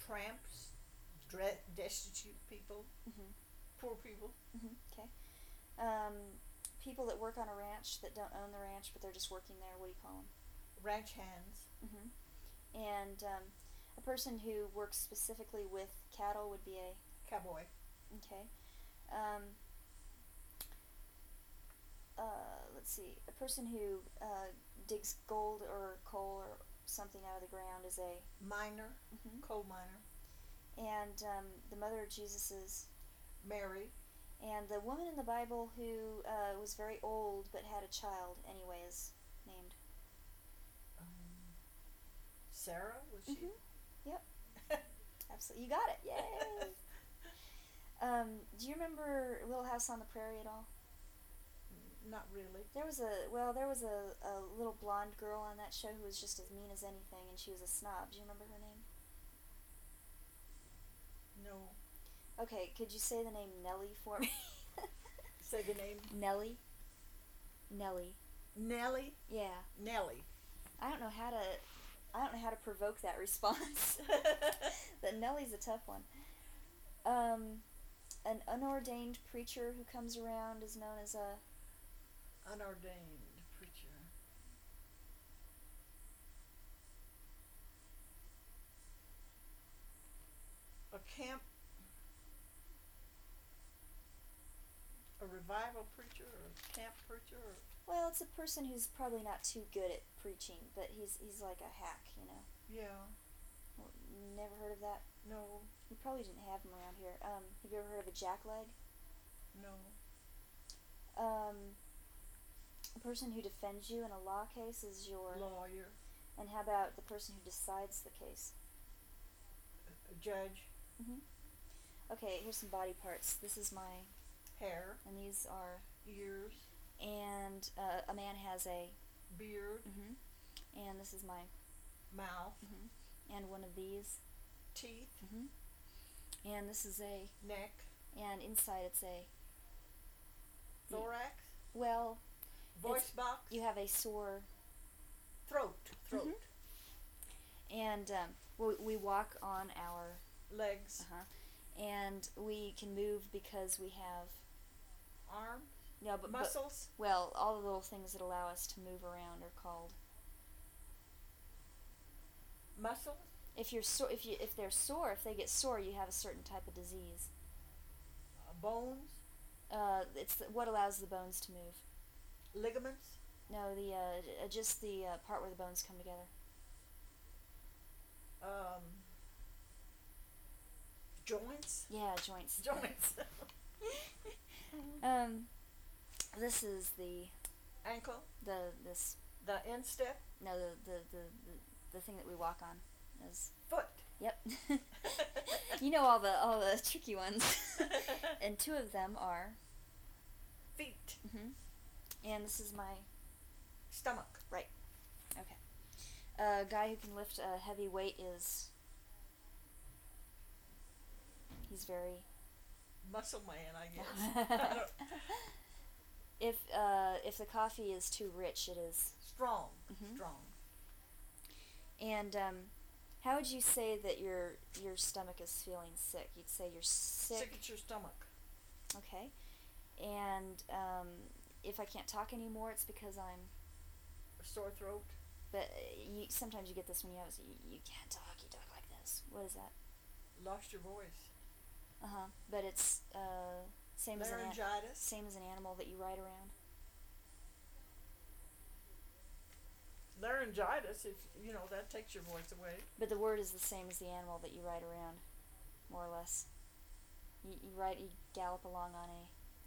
tramps, destitute people, Mm-hmm. poor people. Mm-hmm. Okay. People that work on a ranch that don't own the ranch, but they're just working there. What do you call them? Ranch hands. Mm-hmm. And a person who works specifically with cattle would be a... Cowboy. Okay. Let's see. A person who digs gold or coal or something out of the ground is a... Miner. Mm-hmm. Coal miner. And the mother of Jesus is... Mary. And the woman in the Bible who was very old but had a child anyway is named... Sarah, was she? Mm-hmm. Yep. Absolutely. You got it. Yay! Do you remember Little House on the Prairie at all? Not really. There was a little blonde girl on that show who was just as mean as anything, and she was a snob. Do you remember her name? No. Okay, could you say the name Nellie for me? Say the name. Nellie. Nellie. Nellie? Yeah. Nellie. I don't know how to provoke that response. But Nellie's a tough one. An unordained preacher who comes around is known as a... Unordained preacher. A camp... A revival preacher or a camp preacher or... Well, it's a person who's probably not too good at preaching, but he's like a hack, you know. Yeah. Well, never heard of that? No. We probably didn't have them around here. Have you ever heard of a jackleg? No. A person who defends you in a law case is your... Lawyer. And how about the person who decides the case? A judge. Mm-hmm. Okay, here's some body parts. This is my... Hair. And these are... Ears. And a man has a... Beard. Mm-hmm. And this is my... Mouth. Mm-hmm. And one of these... Teeth. Mm-hmm. And this is a... Neck. And inside it's a... Thorax. Well... Voice box. You have a sore... Throat. Mm-hmm. And we walk on our... Legs. Uh-huh. And we can move because we have... Arms. No, but muscles. Well, all the little things that allow us to move around are called... Muscles. If they're sore, if they get sore, you have a certain type of disease. Bones. It's what allows the bones to move. Ligaments. No, just the part where the bones come together. Joints. Yeah, joints. Joints. This is the ankle. The instep. No, the thing that we walk on is foot. Yep. You know all the tricky ones. And two of them are feet. Mm-hmm. And this is my stomach. Right. Okay. A guy who can lift a heavy weight is... He's very... Muscle man, I guess. If the coffee is too rich, it is... Strong. Mm-hmm. Strong. And how would you say that your stomach is feeling sick? You'd say you're sick. Sick at your stomach. Okay. And if I can't talk anymore, it's because I'm... A sore throat. But sometimes you get this when you can't talk. You talk like this. What is that? Lost your voice. Uh-huh. But it's same laryngitis. Same as an animal that you ride around. Laryngitis, if that takes your voice away. But the word is the same as the animal that you ride around, more or less. You gallop along on a